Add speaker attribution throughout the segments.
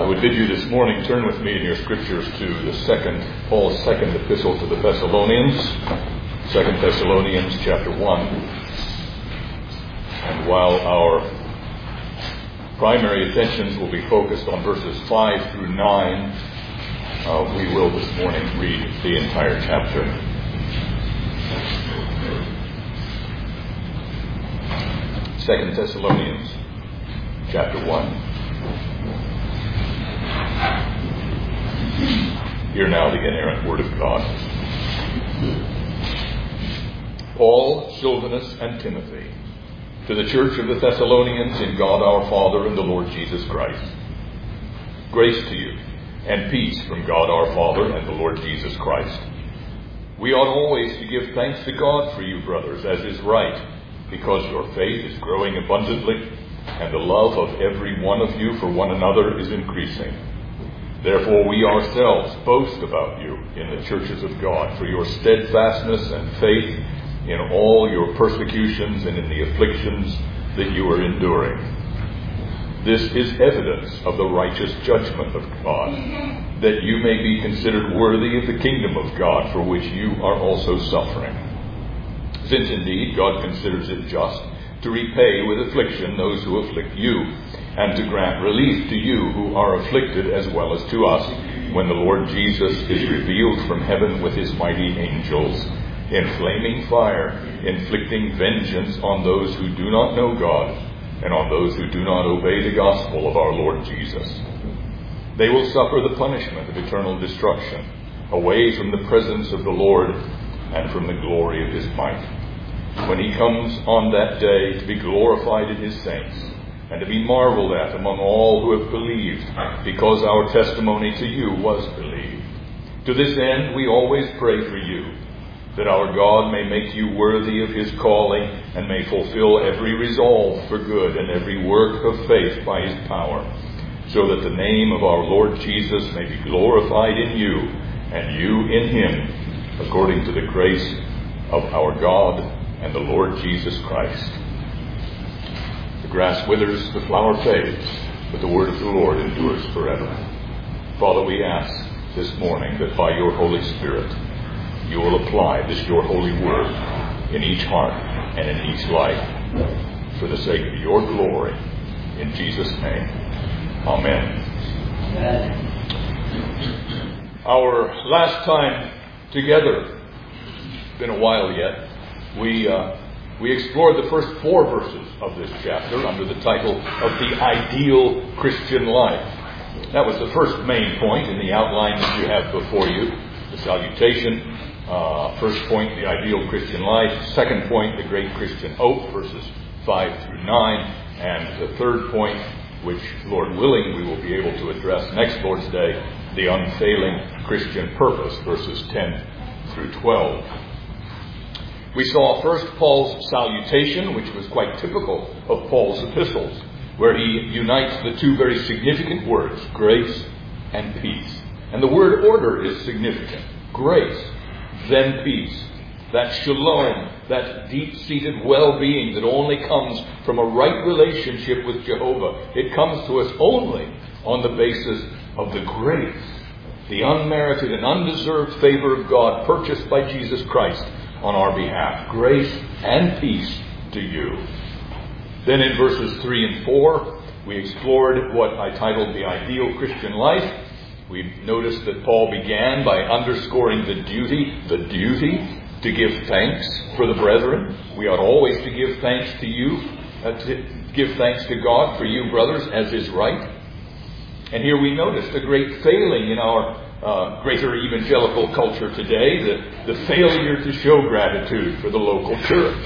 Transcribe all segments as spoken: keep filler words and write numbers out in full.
Speaker 1: would bid you this morning turn with me in your scriptures to the second, Paul's second epistle to the Thessalonians, Second Thessalonians chapter one. And while our primary attentions will be focused on verses five through nine, uh, we will this morning read the entire chapter. Second Thessalonians chapter one. Hear now the inerrant word of God. Paul, Silvanus, and Timothy, to the church of the Thessalonians in God our Father and the Lord Jesus Christ. Grace to you, and peace from God our Father and the Lord Jesus Christ. We ought always to give thanks to God for you, brothers, as is right, because your faith is growing abundantly, and the love of every one of you for one another is increasing. Therefore we ourselves boast about you in the churches of God for your steadfastness and faith in all your persecutions and in the afflictions that you are enduring. This is evidence of the righteous judgment of God, that you may be considered worthy of the kingdom of God for which you are also suffering. Since indeed God considers it just to repay with affliction those who afflict you, and to grant relief to you who are afflicted as well as to us, when the Lord Jesus is revealed from heaven with his mighty angels, in flaming fire, inflicting vengeance on those who do not know God, and on those who do not obey the gospel of our Lord Jesus. They will suffer the punishment of eternal destruction, away from the presence of the Lord and from the glory of his might, when he comes on that day to be glorified in his saints, and to be marveled at among all who have believed, because our testimony to you was believed. To this end we always pray for you, that our God may make you worthy of his calling, and may fulfill every resolve for good and every work of faith by his power, so that the name of our Lord Jesus may be glorified in you, and you in him, according to the grace of our God and the Lord Jesus Christ. The grass withers, the flower fades, but the word of the Lord endures forever. Father, we ask this morning that by your Holy Spirit you will apply this your holy word in each heart and in each life for the sake of your glory. In Jesus' name, amen. Amen. Our last time together, it's been a while yet, we uh, we explored the first four verses of this chapter under the title of The Ideal Christian Life. That was the first main point in the outline that you have before you, the salutation. Uh, first point, the ideal Christian life. Second point, the great Christian hope, verses five through nine. And the third point, which, Lord willing, we will be able to address next Lord's Day, the unfailing Christian purpose, verses ten through twelve. We saw first Paul's salutation, which was quite typical of Paul's epistles, where he unites the two very significant words, grace and peace. And the word order is significant. Grace, then peace. That shalom, that deep-seated well-being that only comes from a right relationship with Jehovah. It comes to us only on the basis of the grace, the unmerited and undeserved favor of God purchased by Jesus Christ on our behalf. Grace and peace to you. Then in verses three and four, we explored what I titled the ideal Christian life. We noticed that Paul began by underscoring the duty, the duty to give thanks for the brethren. We ought always to give thanks to you, uh, to give thanks to God for you, brothers, as is right. And here we noticed a great failing in our uh, greater evangelical culture today, the, the failure to show gratitude for the local church.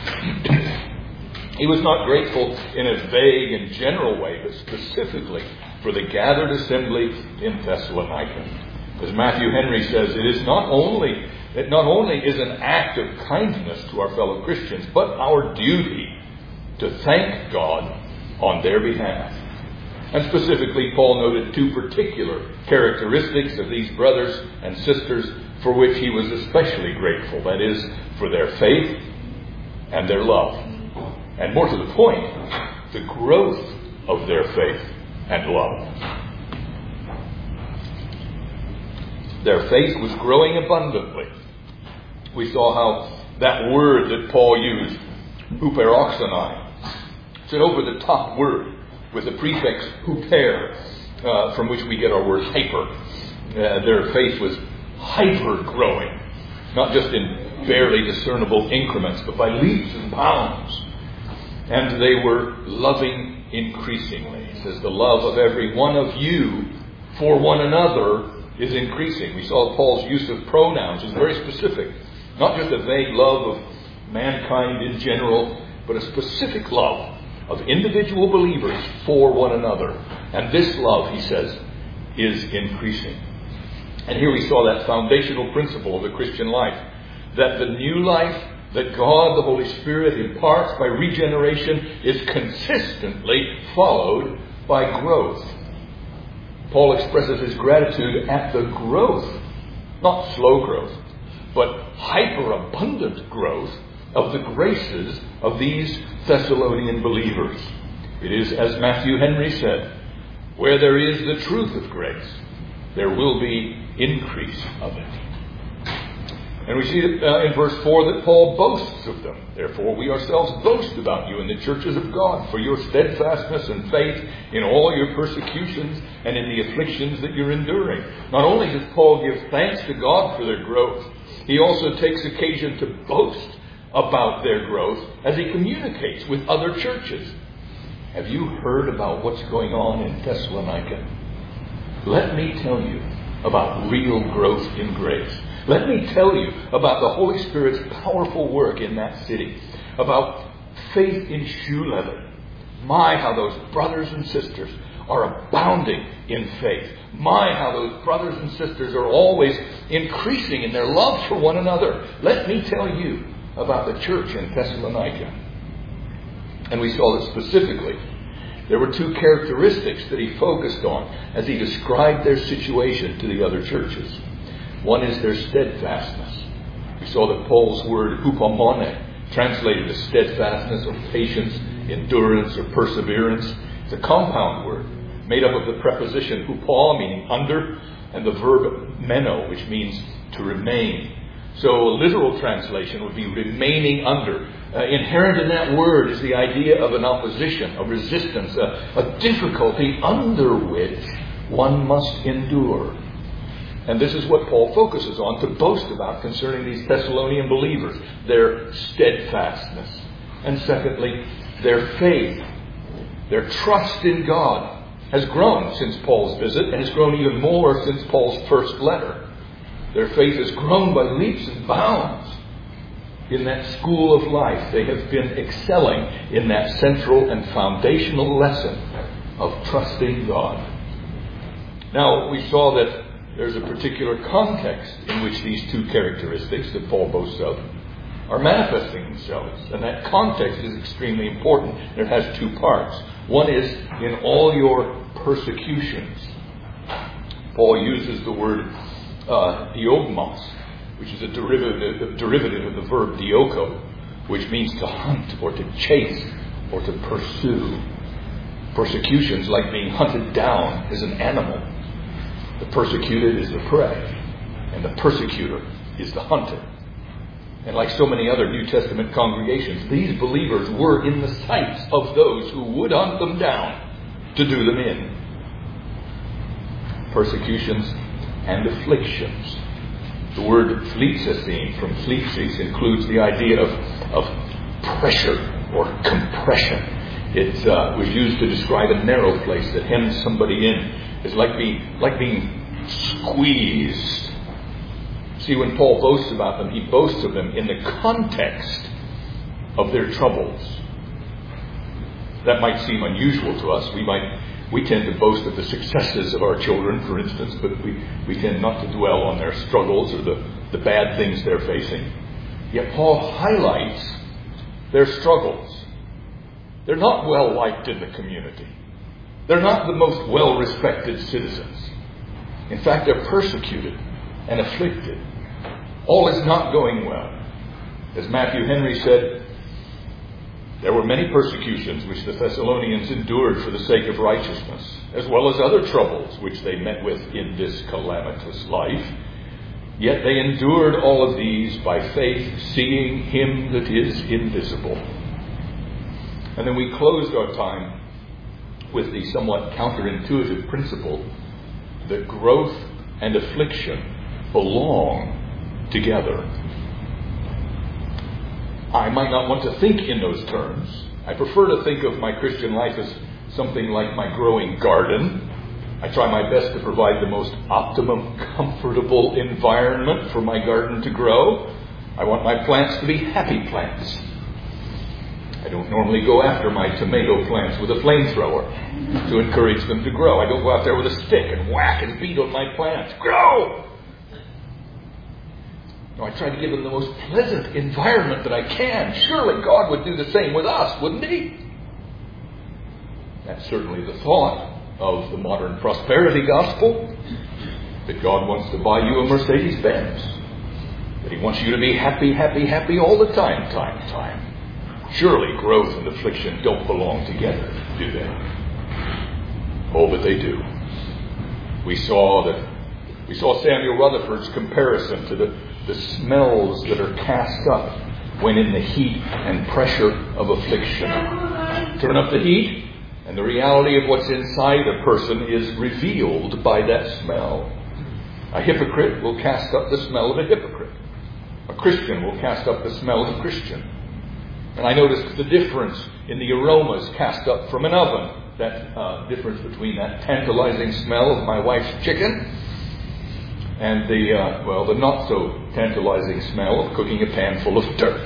Speaker 1: He was not grateful in a vague and general way, but specifically for the gathered assembly in Thessalonica. As Matthew Henry says, it is not only it not only is an act of kindness to our fellow Christians, but our duty to thank God on their behalf. And specifically, Paul noted two particular characteristics of these brothers and sisters for which he was especially grateful. That is, for their faith and their love. And more to the point, the growth of their faith and love. Their faith was growing abundantly. We saw how that word that Paul used, huperoxenai, it's an over-the-top word with the prefix huper, uh, from which we get our word hyper. Uh, their faith was hyper-growing, not just in barely discernible increments, but by leaps and bounds. And they were loving increasingly. It says, the love of every one of you for one another is increasing. We saw Paul's use of pronouns is very specific. Not just a vague love of mankind in general, but a specific love of individual believers for one another. And this love, he says, is increasing. And here we saw that foundational principle of the Christian life, that the new life that God, the Holy Spirit, imparts by regeneration is consistently followed by growth. Paul expresses his gratitude at the growth, not slow growth, but hyperabundant growth of the graces of these Thessalonian believers. It is, as Matthew Henry said, where there is the truth of grace, there will be increase of it. And we see that, uh, in verse four that Paul boasts of them. Therefore, we ourselves boast about you in the churches of God for your steadfastness and faith in all your persecutions and in the afflictions that you're enduring. Not only does Paul give thanks to God for their growth, he also takes occasion to boast about their growth as he communicates with other churches. Have you heard about what's going on in Thessalonica? Let me tell you about real growth in grace. Let me tell you about the Holy Spirit's powerful work in that city. About faith in shoe leather. My, how those brothers and sisters are abounding in faith. My, how those brothers and sisters are always increasing in their love for one another. Let me tell you about the church in Thessalonica. And we saw that specifically there were two characteristics that he focused on as he described their situation to the other churches. One is their steadfastness. We saw that Paul's word hupomone, translated as steadfastness or patience, endurance or perseverance, is a compound word made up of the preposition hupo, meaning under, and the verb meno, which means to remain. So a literal translation would be remaining under. Uh, inherent in that word is the idea of an opposition, a resistance, a, a difficulty under which one must endure. And this is what Paul focuses on to boast about concerning these Thessalonian believers, their steadfastness. And secondly, their faith, their trust in God has grown since Paul's visit and has grown even more since Paul's first letter. Their faith has grown by leaps and bounds. In that school of life, they have been excelling in that central and foundational lesson of trusting God. Now, we saw that there's a particular context in which these two characteristics that Paul boasts of are manifesting themselves. And that context is extremely important. It has two parts. One is in all your persecutions. Paul uses the word uh, diogmos, which is a derivative, a derivative of the verb dioko, which means to hunt or to chase or to pursue. Persecutions like being hunted down as an animal. The persecuted is the prey, and the persecutor is the hunted. And like so many other New Testament congregations, these believers were in the sights of those who would hunt them down to do them in. Persecutions and afflictions. The word phleetzesine from phleetzes includes the idea of, of pressure or compression. It uh, was used to describe a narrow place that hems somebody in. It's like being, like being squeezed. See, when Paul boasts about them, he boasts of them in the context of their troubles. That might seem unusual to us. We might, we tend to boast of the successes of our children, for instance, but we, we tend not to dwell on their struggles or the, the bad things they're facing. Yet Paul highlights their struggles. They're not well liked in the community. They're not the most well-respected citizens. In fact, they're persecuted and afflicted. All is not going well. As Matthew Henry said, there were many persecutions which the Thessalonians endured for the sake of righteousness, as well as other troubles which they met with in this calamitous life. Yet they endured all of these by faith, seeing him that is invisible. And then we closed our time with the somewhat counterintuitive principle that growth and affliction belong together. I might not want to think in those terms. I prefer to think of my Christian life as something like my growing garden. I try my best to provide the most optimum, comfortable environment for my garden to grow. I want my plants to be happy plants. I don't normally go after my tomato plants with a flamethrower to encourage them to grow. I don't go out there with a stick and whack and beat on my plants. Grow! No, I try to give them the most pleasant environment that I can. Surely God would do the same with us, wouldn't he? That's certainly the thought of the modern prosperity gospel, that God wants to buy you a Mercedes-Benz, that he wants you to be happy, happy, happy all the time, time, time. Surely growth and affliction don't belong together, do they? Oh, but they do. We saw that we saw Samuel Rutherford's comparison to the, the smells that are cast up when in the heat and pressure of affliction. Turn up the heat, and the reality of what's inside a person is revealed by that smell. A hypocrite will cast up the smell of a hypocrite. A Christian will cast up the smell of a Christian. And I noticed the difference in the aromas cast up from an oven. That uh, difference between that tantalizing smell of my wife's chicken and the, uh, well, the not so tantalizing smell of cooking a pan full of dirt.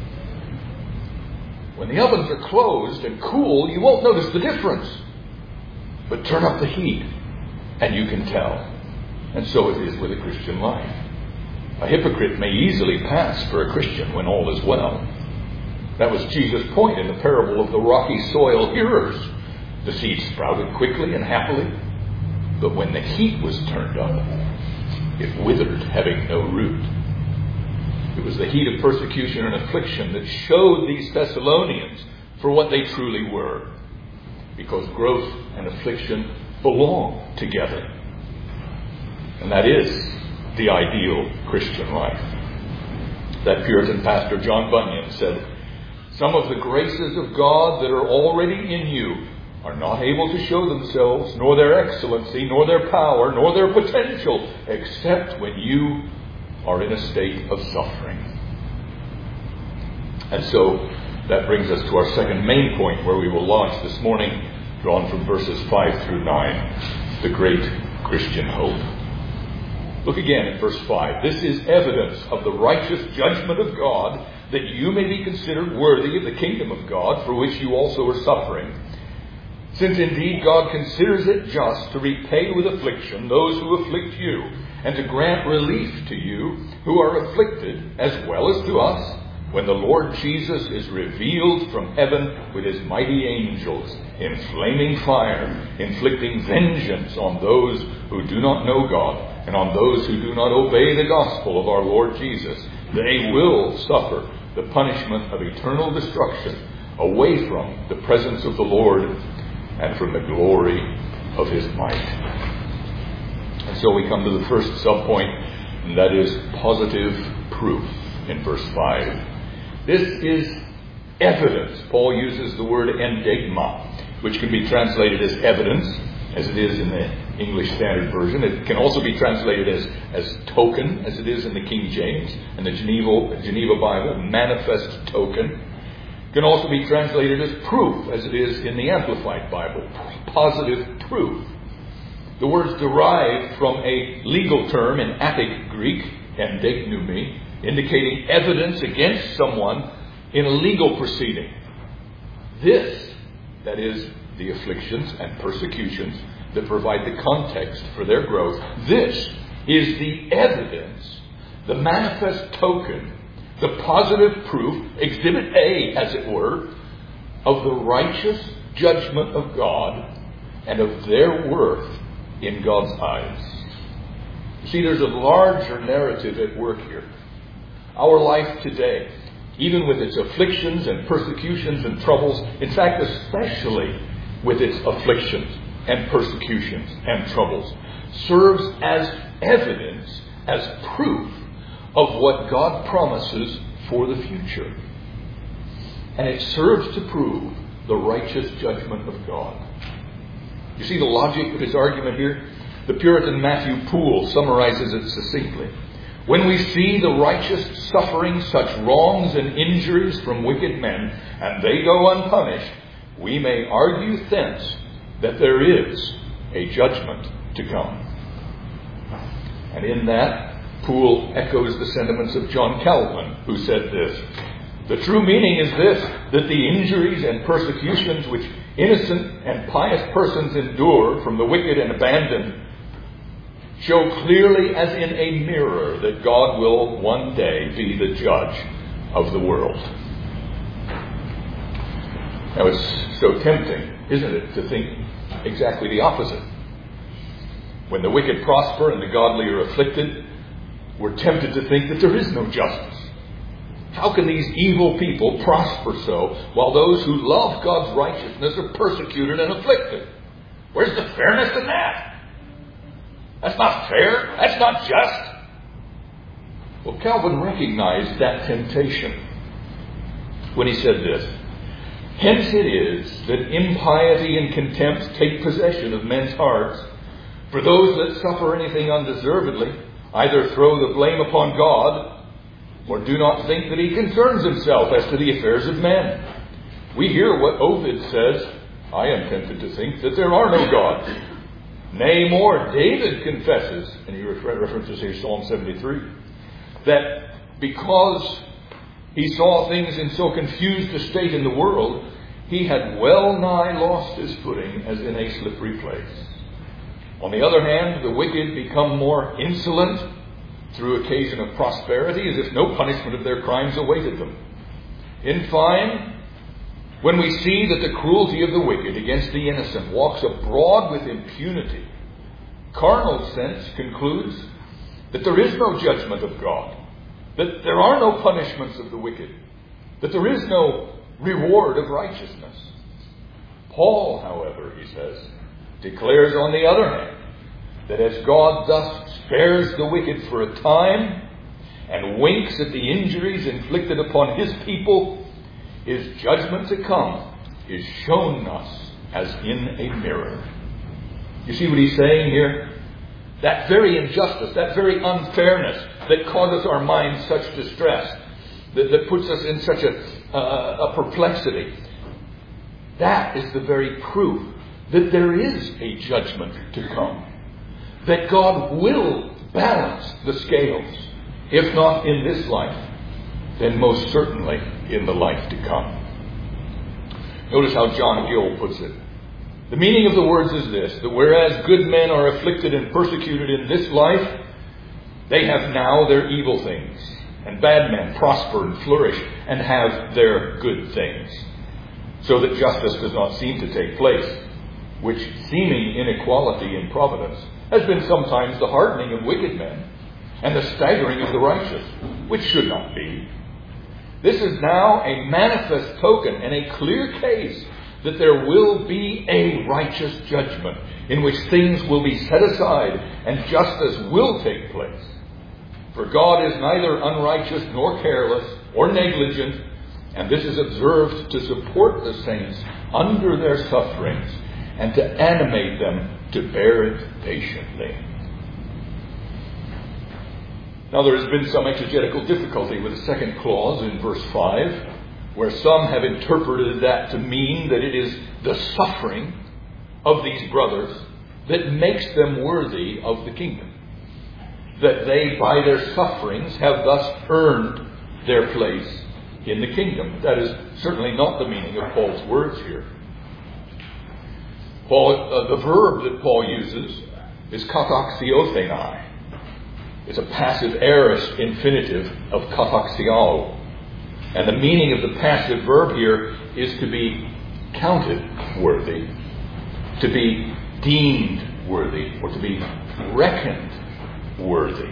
Speaker 1: When the ovens are closed and cool, you won't notice the difference. But turn up the heat, and you can tell. And so it is with a Christian life. A hypocrite may easily pass for a Christian when all is well. That was Jesus' point in the parable of the rocky soil hearers. The seed sprouted quickly and happily, but when the heat was turned up, it withered, having no root. It was the heat of persecution and affliction that showed these Thessalonians for what they truly were, because growth and affliction belong together. And that is the ideal Christian life. That Puritan pastor John Bunyan said, "Some of the graces of God that are already in you are not able to show themselves, nor their excellency, nor their power, nor their potential, except when you are in a state of suffering." And so that brings us to our second main point, where we will launch this morning, drawn from verses five through nine, the great Christian hope. Look again at verse five. "This is evidence of the righteous judgment of God, that you may be considered worthy of the kingdom of God, for which you also are suffering. Since indeed God considers it just to repay with affliction those who afflict you, and to grant relief to you who are afflicted, as well as to us, when the Lord Jesus is revealed from heaven with his mighty angels, in flaming fire, inflicting vengeance on those who do not know God, and on those who do not obey the gospel of our Lord Jesus. They will suffer the punishment of eternal destruction, away from the presence of the Lord and from the glory of his might." And so we come to the first subpoint, and that is positive proof in verse five. This is evidence. Paul uses the word enigma, which can be translated as evidence, as it is in the English Standard Version. It can also be translated as, as token, as it is in the King James and the Geneva, Geneva Bible, manifest token. It can also be translated as proof, as it is in the Amplified Bible, positive proof. The words derive from a legal term in Attic Greek, endeignoumi, indicating evidence against someone in a legal proceeding. This, that is, the afflictions and persecutions that provide the context for their growth, this is the evidence, the manifest token, the positive proof, exhibit A, as it were, of the righteous judgment of God and of their worth in God's eyes. You see, there's a larger narrative at work here. Our life today, even with its afflictions and persecutions and troubles, in fact, especially with its afflictions and persecutions and troubles, serves as evidence as proof of what God promises for the future. And it serves to prove the righteous judgment of God. You see the logic of his argument here? The Puritan Matthew Poole summarizes it succinctly. When we see the righteous suffering such wrongs and injuries from wicked men, and they go unpunished, we may argue thence that there is a judgment to come. And in that, Poole echoes the sentiments of John Calvin, who said this: the true meaning is this, that the injuries and persecutions which innocent and pious persons endure from the wicked and abandoned show clearly as in a mirror that God will one day be the judge of the world. Now it's so tempting, isn't it, to think exactly the opposite. When the wicked prosper and the godly are afflicted, we're tempted to think that there is no justice. How can these evil people prosper so while those who love God's righteousness are persecuted and afflicted? Where's the fairness in that? That's not fair. That's not just. Well, Calvin recognized that temptation when he said this: hence it is that impiety and contempt take possession of men's hearts. For those that suffer anything undeservedly either throw the blame upon God or do not think that he concerns himself as to the affairs of men. We hear what Ovid says: I am tempted to think that there are no gods. Nay, more, David confesses, and he references here Psalm seventy-three, that because he saw things in so confused a state in the world, he had well nigh lost his footing as in a slippery place. On the other hand, the wicked become more insolent through occasion of prosperity, as if no punishment of their crimes awaited them. In fine, when we see that the cruelty of the wicked against the innocent walks abroad with impunity, carnal sense concludes that there is no judgment of God, that there are no punishments of the wicked, that there is no reward of righteousness. Paul, however, he says, declares on the other hand, that as God thus spares the wicked for a time and winks at the injuries inflicted upon his people, his judgment to come is shown us as in a mirror. You see what he's saying here? That very injustice, that very unfairness that causes our minds such distress, that, that puts us in such a, uh, a perplexity, that is the very proof that there is a judgment to come. That God will balance the scales, if not in this life, then most certainly in the life to come. Notice how John Gill puts it. The meaning of the words is this: that whereas good men are afflicted and persecuted in this life, they have now their evil things, and bad men prosper and flourish and have their good things, so that justice does not seem to take place, which seeming inequality in providence has been sometimes the hardening of wicked men and the staggering of the righteous, which should not be. This is now a manifest token and a clear case that there will be a righteous judgment in which things will be set aside and justice will take place. For God is neither unrighteous nor careless or negligent, and this is observed to support the saints under their sufferings and to animate them to bear it patiently. Now there has been some exegetical difficulty with the second clause in verse five, where some have interpreted that to mean that it is the suffering of these brothers that makes them worthy of the kingdom. That they, by their sufferings, have thus earned their place in the kingdom. That is certainly not the meaning of Paul's words here. Paul, uh, the verb that Paul uses is kataxiothetai. It's a passive aorist infinitive of kataxiao. And the meaning of the passive verb here is to be counted worthy, to be deemed worthy, or to be reckoned worthy.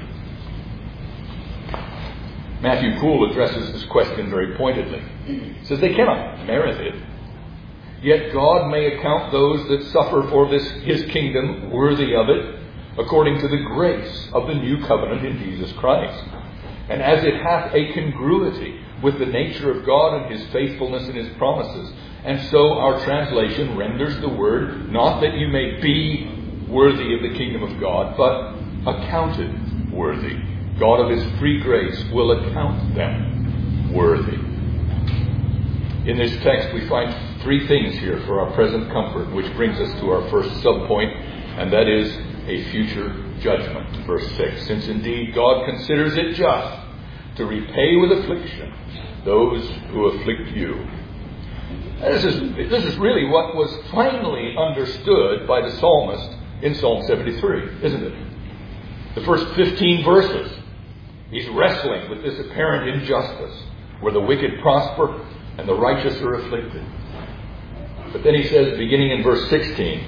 Speaker 1: Matthew Poole addresses this question very pointedly. He says they cannot merit it. Yet God may account those that suffer for this His kingdom worthy of it, according to the grace of the new covenant in Jesus Christ. And as it hath a congruity with the nature of God and his faithfulness and his promises. And so our translation renders the word, not that you may be worthy of the kingdom of God, but accounted worthy. God of his free grace will account them worthy. In this text we find three things here for our present comfort, which brings us to our first subpoint, and that is a future judgment. Verse six. Since indeed God considers it just to repay with affliction those who afflict you. This is, this is really what was finally understood by the psalmist in Psalm seventy-three, isn't it? The first fifteen verses, he's wrestling with this apparent injustice, where the wicked prosper and the righteous are afflicted. But then he says, beginning in verse sixteen,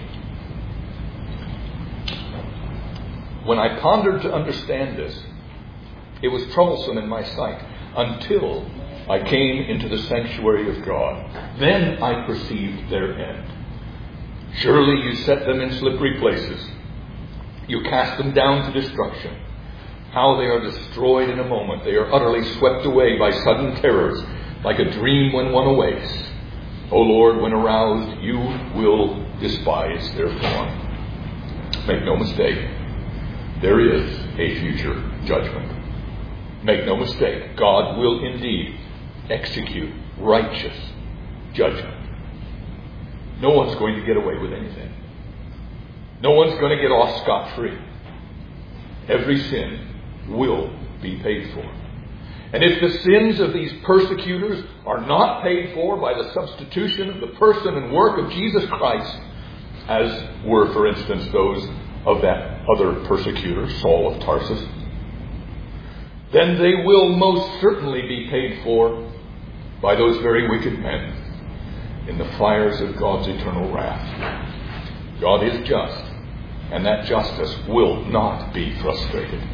Speaker 1: when I pondered to understand this, it was troublesome in my sight until I came into the sanctuary of God. Then I perceived their end. Surely you set them in slippery places. You cast them down to destruction. How they are destroyed in a moment. They are utterly swept away by sudden terrors, like a dream when one awakes. O Lord, when aroused, you will despise their form. Make no mistake, there is a future judgment. Make no mistake, God will indeed execute righteous judgment. No one's going to get away with anything. No one's going to get off scot-free. Every sin will be paid for. And if the sins of these persecutors are not paid for by the substitution of the person and work of Jesus Christ, as were, for instance, those of that other persecutor, Saul of Tarsus, then they will most certainly be paid for by those very wicked men in the fires of God's eternal wrath. God is just, and that justice will not be frustrated.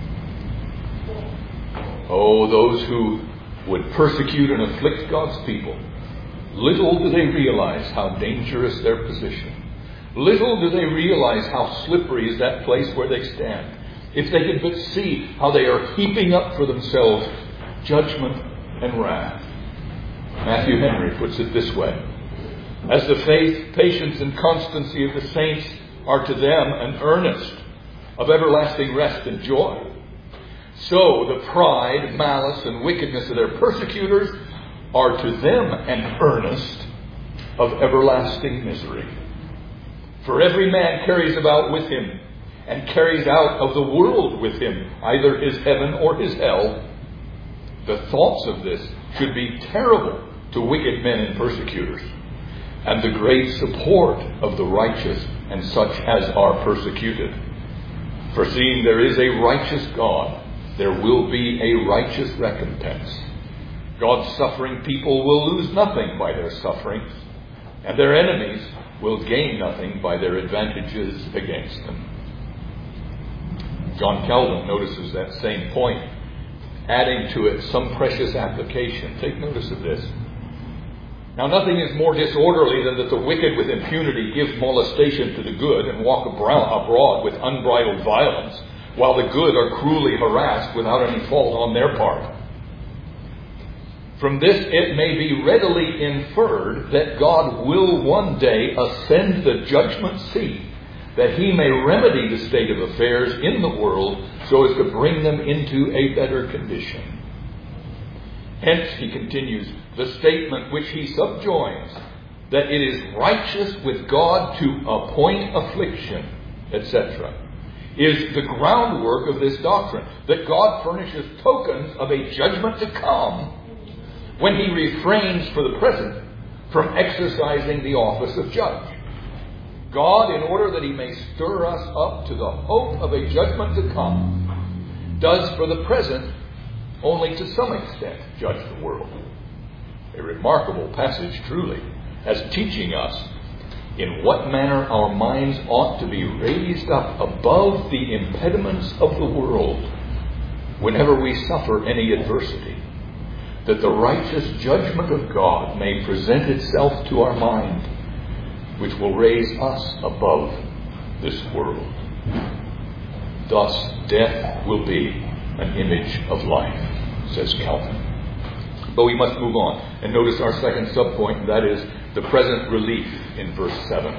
Speaker 1: Oh, those who would persecute and afflict God's people, little do they realize how dangerous their position. Little do they realize how slippery is that place where they stand. If they could but see how they are heaping up for themselves judgment and wrath. Matthew Henry puts it this way: as the faith, patience, and constancy of the saints are to them an earnest of everlasting rest and joy, so the pride, malice, and wickedness of their persecutors are to them an earnest of everlasting misery. For every man carries about with him, and carries out of the world with him, either his heaven or his hell. The thoughts of this should be terrible to wicked men and persecutors, and the great support of the righteous and such as are persecuted. For seeing there is a righteous God, there will be a righteous recompense. God's suffering people will lose nothing by their sufferings, and their enemies will gain nothing by their advantages against them. John Calvin notices that same point, adding to it some precious application. Take notice of this. Now, nothing is more disorderly than that the wicked with impunity give molestation to the good and walk abroad with unbridled violence, while the good are cruelly harassed without any fault on their part. From this it may be readily inferred that God will one day ascend the judgment seat, that he may remedy the state of affairs in the world so as to bring them into a better condition. Hence, he continues, the statement which he subjoins, that it is righteous with God to appoint affliction, et cetera, is the groundwork of this doctrine, that God furnishes tokens of a judgment to come when he refrains for the present from exercising the office of judge. God, in order that he may stir us up to the hope of a judgment to come, does for the present only to some extent judge the world. A remarkable passage truly, as teaching us in what manner our minds ought to be raised up above the impediments of the world whenever we suffer any adversity, that the righteous judgment of God may present itself to our mind, which will raise us above this world. Thus death will be an image of life, says Calvin. But we must move on and notice our second subpoint, and that is the present relief in verse seven.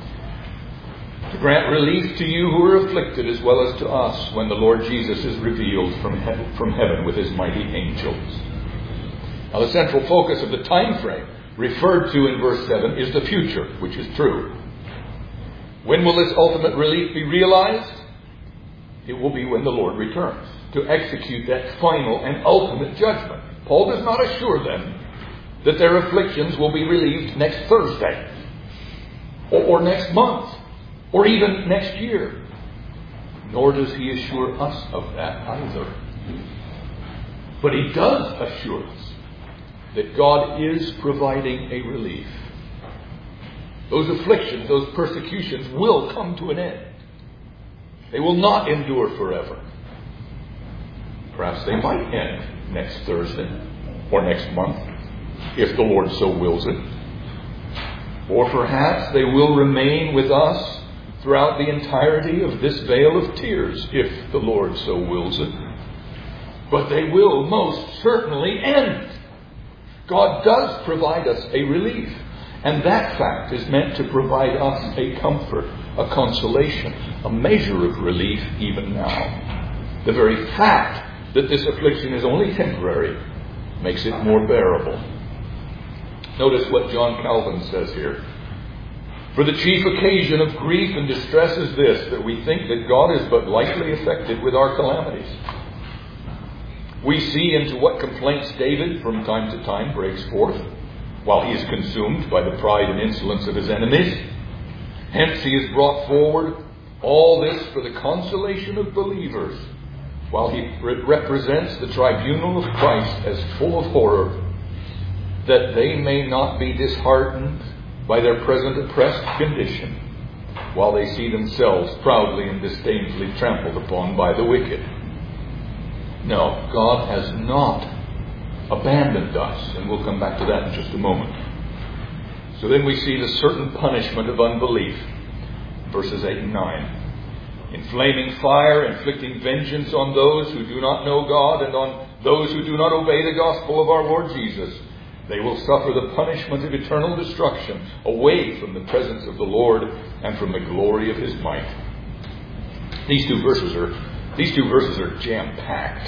Speaker 1: To grant relief to you who are afflicted as well as to us when the Lord Jesus is revealed from heaven, from heaven with his mighty angels. Now the central focus of the time frame referred to in verse seven is the future, which is true. When will this ultimate relief be realized? It will be when the Lord returns to execute that final and ultimate judgment. Paul does not assure them that their afflictions will be relieved next Thursday, or, or next month, or even next year. Nor does he assure us of that either. But he does assure us that God is providing a relief. Those afflictions, those persecutions will come to an end. They will not endure forever. Perhaps they might end next Thursday or next month, if the Lord so wills it. Or perhaps they will remain with us throughout the entirety of this vale of tears, if the Lord so wills it. But they will most certainly end. God does provide us a relief. And that fact is meant to provide us a comfort, a consolation, a measure of relief even now. The very fact that this affliction is only temporary makes it more bearable. Notice what John Calvin says here. For the chief occasion of grief and distress is this, that we think that God is but lightly affected with our calamities. We see into what complaints David from time to time breaks forth, while he is consumed by the pride and insolence of his enemies. Hence he is brought forward, all this for the consolation of believers, while he re- represents the tribunal of Christ as full of horror, that they may not be disheartened by their present oppressed condition, while they see themselves proudly and disdainfully trampled upon by the wicked. No, God has not abandoned us, and we'll come back to that in just a moment. So then we see the certain punishment of unbelief, verses eight and nine. In flaming fire, inflicting vengeance on those who do not know God and on those who do not obey the gospel of our Lord Jesus. They will suffer the punishment of eternal destruction away from the presence of the Lord and from the glory of his might. These two verses are these two verses are jam-packed.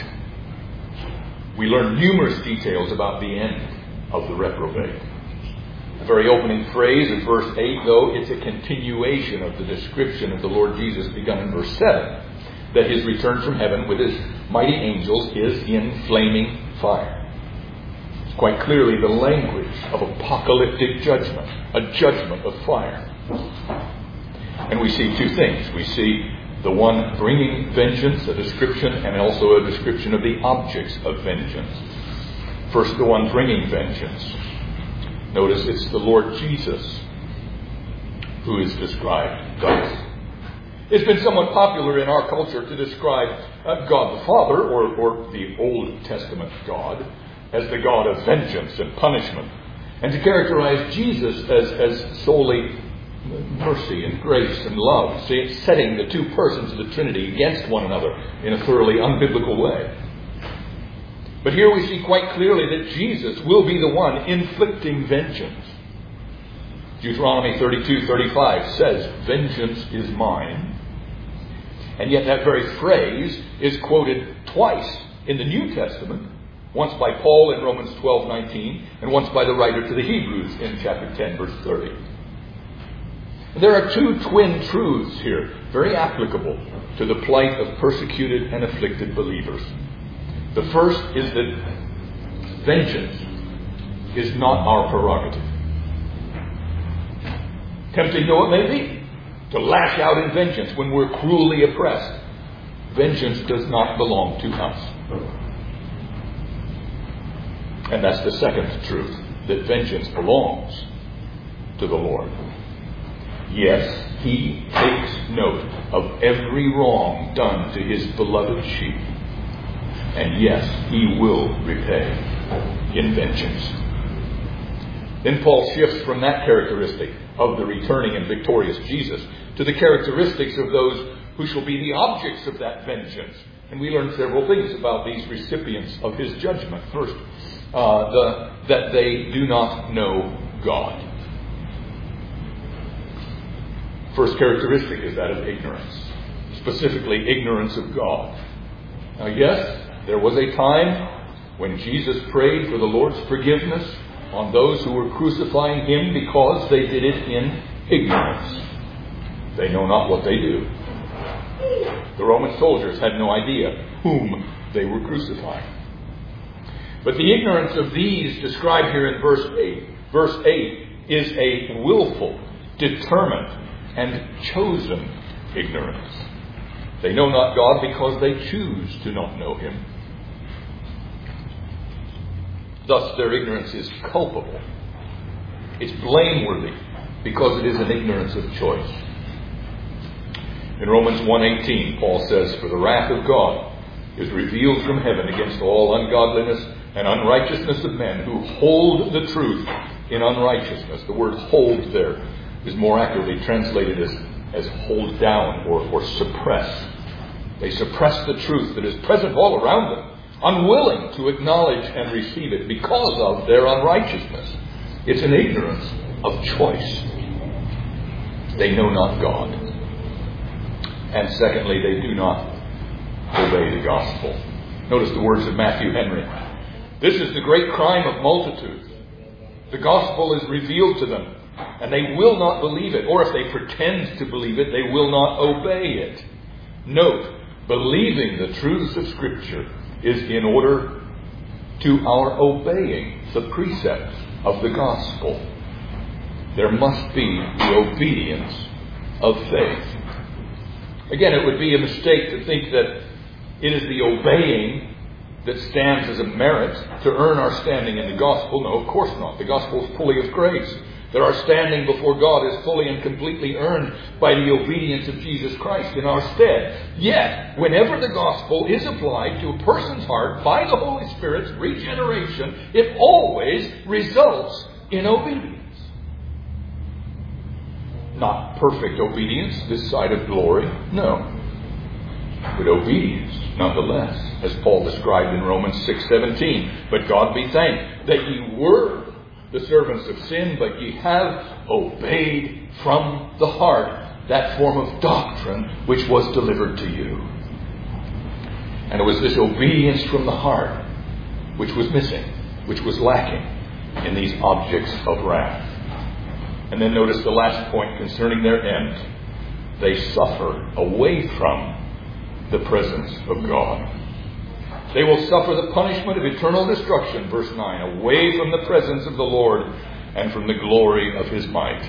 Speaker 1: We learn numerous details about the end of the reprobate. The very opening phrase of verse eight, though, it's a continuation of the description of the Lord Jesus begun in verse seven, that his return from heaven with his mighty angels is in flaming fire. It's quite clearly the language of apocalyptic judgment, a judgment of fire. And we see two things. We see the one bringing vengeance, a description, and also a description of the objects of vengeance. First, the one bringing vengeance. Notice it's the Lord Jesus who is described thus. It's been somewhat popular in our culture to describe uh, God the Father, or, or the Old Testament God, as the God of vengeance and punishment, and to characterize Jesus as, as solely mercy and grace and love, see, it's setting the two persons of the Trinity against one another in a thoroughly unbiblical way. But here we see quite clearly that Jesus will be the one inflicting vengeance. Deuteronomy thirty-two thirty-five says, "Vengeance is mine." And yet that very phrase is quoted twice in the New Testament, once by Paul in Romans twelve nineteen, and once by the writer to the Hebrews in chapter ten, verse thirty. There are two twin truths here, very applicable to the plight of persecuted and afflicted believers. The first is that vengeance is not our prerogative. Tempting though it may be, to lash out in vengeance when we're cruelly oppressed, vengeance does not belong to us. And that's the second truth, that vengeance belongs to the Lord. Yes, he takes note of every wrong done to his beloved sheep. And yes, he will repay in vengeance. Then Paul shifts from that characteristic of the returning and victorious Jesus to the characteristics of those who shall be the objects of that vengeance. And we learn several things about these recipients of his judgment. First, uh, the, that they do not know God. First characteristic is that of ignorance, specifically ignorance of God. Now, yes, there was a time when Jesus prayed for the Lord's forgiveness on those who were crucifying him because they did it in ignorance. They know not what they do. The Roman soldiers had no idea whom they were crucifying. But the ignorance of these described here in verse eight, verse eight is a willful, determined, and chosen ignorance. They know not God because they choose to not know him. Thus their ignorance is culpable. It's blameworthy because it is an ignorance of choice. In Romans one eighteen, Paul says, "For the wrath of God is revealed from heaven against all ungodliness and unrighteousness of men who hold the truth in unrighteousness." The word hold there is more accurately translated as, as hold down or, or suppress. They suppress the truth that is present all around them, unwilling to acknowledge and receive it because of their unrighteousness. It's an ignorance of choice. They know not God. And secondly, they do not obey the gospel. Notice the words of Matthew Henry. "This is the great crime of multitudes. The gospel is revealed to them, and they will not believe it. Or if they pretend to believe it, they will not obey it." Note, believing the truths of Scripture is in order to our obeying the precepts of the gospel. There must be the obedience of faith. Again, it would be a mistake to think that it is the obeying that stands as a merit to earn our standing in the gospel. No, of course not. The gospel is fully of grace. That our standing before God is fully and completely earned by the obedience of Jesus Christ in our stead. Yet, whenever the gospel is applied to a person's heart by the Holy Spirit's regeneration, it always results in obedience. Not perfect obedience this side of glory, no. But obedience nonetheless, as Paul described in Romans six seventeen. "But God be thanked that ye were the servants of sin, but ye have obeyed from the heart that form of doctrine which was delivered to you." And it was this obedience from the heart which was missing, which was lacking in these objects of wrath. And then notice the last point concerning their end. They suffer away from the presence of God. They will suffer the punishment of eternal destruction, verse nine, away from the presence of the Lord and from the glory of his might.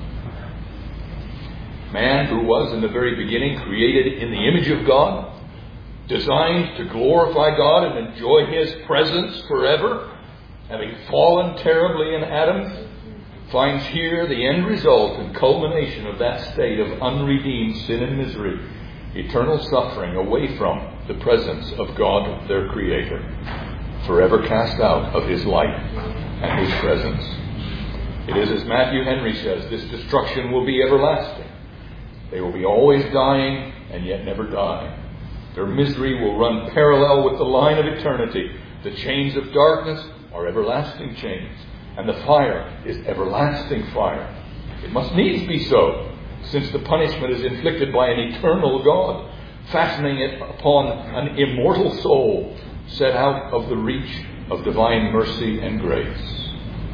Speaker 1: Man, who was in the very beginning created in the image of God, designed to glorify God and enjoy his presence forever, having fallen terribly in Adam, finds here the end result and culmination of that state of unredeemed sin and misery, eternal suffering away from the presence of God, their Creator, forever cast out of his light and his presence. It is as Matthew Henry says, this destruction will be everlasting. They will be always dying and yet never die. Their misery will run parallel with the line of eternity. The chains of darkness are everlasting chains, and the fire is everlasting fire. It must needs be so, since the punishment is inflicted by an eternal God, fastening it upon an immortal soul set out of the reach of divine mercy and grace.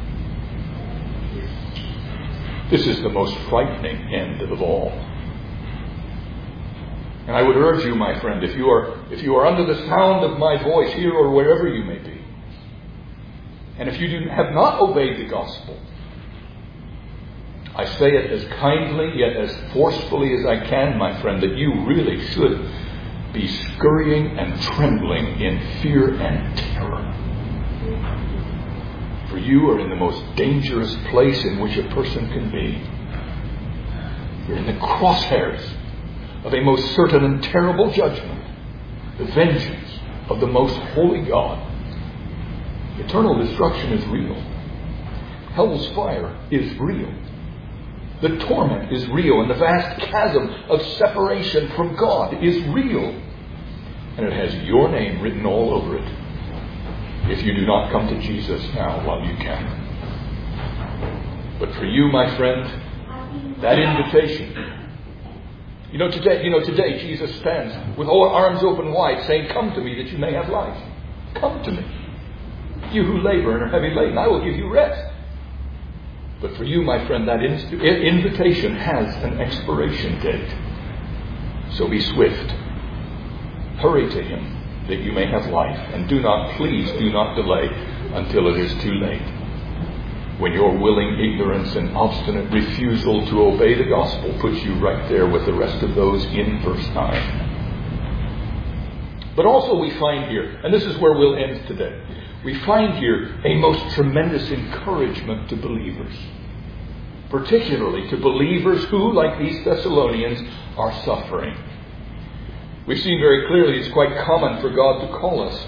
Speaker 1: This is the most frightening end of all. And I would urge you, my friend, if you are if you are under the sound of my voice here or wherever you may be, and if you do, have not obeyed the gospel, I say it as kindly yet as forcefully as I can, my friend, that you really should be scurrying and trembling in fear and terror. For you are in the most dangerous place in which a person can be. You're in the crosshairs of a most certain and terrible judgment, the vengeance of the most holy God. Eternal destruction is real. Hell's fire is real. The torment is real, and the vast chasm of separation from God is real. And it has your name written all over it. If you do not come to Jesus now while you can. But for you, my friend, that invitation. You know, today, you know, today Jesus stands with all arms open wide saying, come to me that you may have life. Come to me. You who labor and are heavy laden, I will give you rest. But for you, my friend, that inst- invitation has an expiration date. So be swift. Hurry to him that you may have life. And do not, please do not delay until it is too late. When your willing ignorance and obstinate refusal to obey the gospel puts you right there with the rest of those in verse nine. But also we find here, and this is where we'll end today, we find here a most tremendous encouragement to believers. Particularly to believers who, like these Thessalonians, are suffering. We've seen very clearly it's quite common for God to call us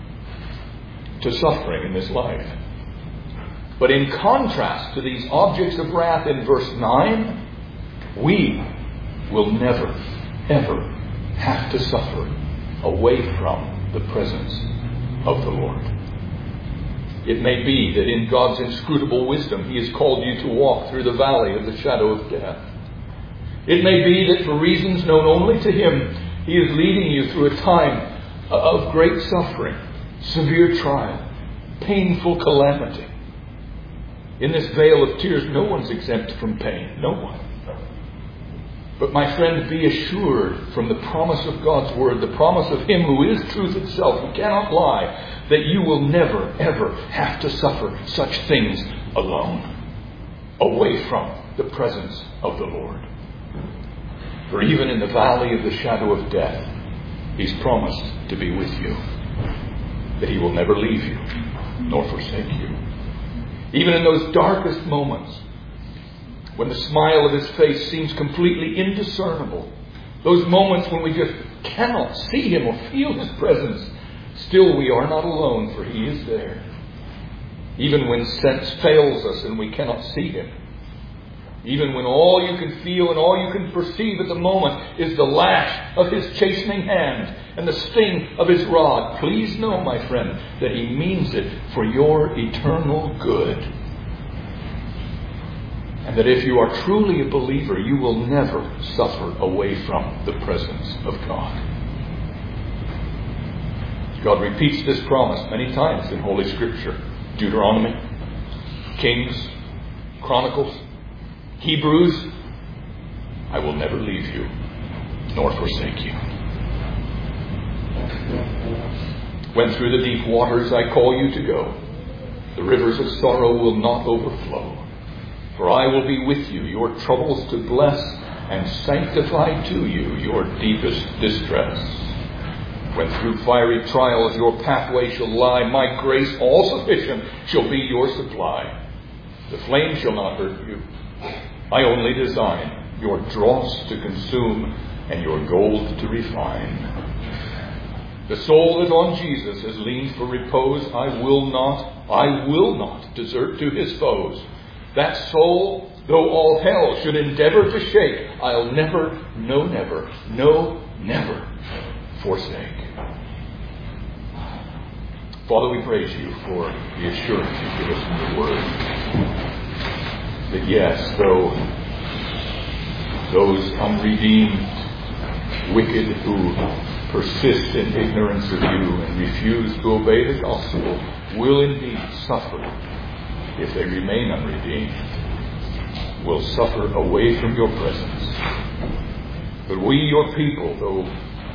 Speaker 1: to suffering in this life. But in contrast to these objects of wrath in verse nine, we will never, ever have to suffer away from the presence of the Lord. It may be that in God's inscrutable wisdom He has called you to walk through the valley of the shadow of death. It may be that for reasons known only to Him, He is leading you through a time of great suffering, severe trial, painful calamity. In this vale of tears, no one's exempt from pain. No one. But my friend, be assured from the promise of God's Word, the promise of Him who is truth itself, who cannot lie, that you will never, ever have to suffer such things alone, away from the presence of the Lord. For even in the valley of the shadow of death, He's promised to be with you, that He will never leave you, nor forsake you. Even in those darkest moments, when the smile of His face seems completely indiscernible, those moments when we just cannot see Him or feel His presence, still we are not alone, for He is there. Even when sense fails us and we cannot see Him, even when all you can feel and all you can perceive at the moment is the lash of His chastening hand and the sting of His rod, please know, my friend, that He means it for your eternal good. And that if you are truly a believer, you will never suffer away from the presence of God. God repeats this promise many times in Holy Scripture. Deuteronomy, Kings, Chronicles, Hebrews, I will never leave you, nor forsake you. When through the deep waters I call you to go, the rivers of sorrow will not overflow. For I will be with you, your troubles to bless, and sanctify to you your deepest distress. When through fiery trials your pathway shall lie, my grace all sufficient shall be your supply. The flame shall not hurt you. I only design your dross to consume and your gold to refine. The soul that on Jesus has leaned for repose, I will not, I will not desert to his foes. That soul, though all hell should endeavor to shake, I'll never, no never, no never forsake. Father, we praise you for the assurance you give us in your word. That yes, though those unredeemed, wicked who persist in ignorance of you and refuse to obey the gospel will indeed suffer if they remain unredeemed, will suffer away from your presence. But we, your people, though,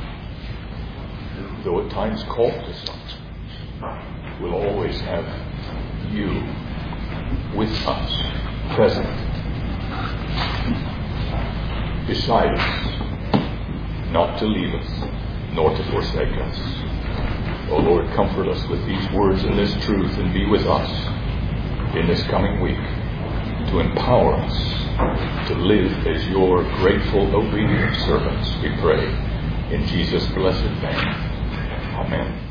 Speaker 1: though at times called to such, will always have you with us, present, beside us, not to leave us, nor to forsake us. O Lord, comfort us with these words and this truth, and be with us in this coming week to empower us to live as your grateful, obedient servants, we pray. In Jesus' blessed name. Amen.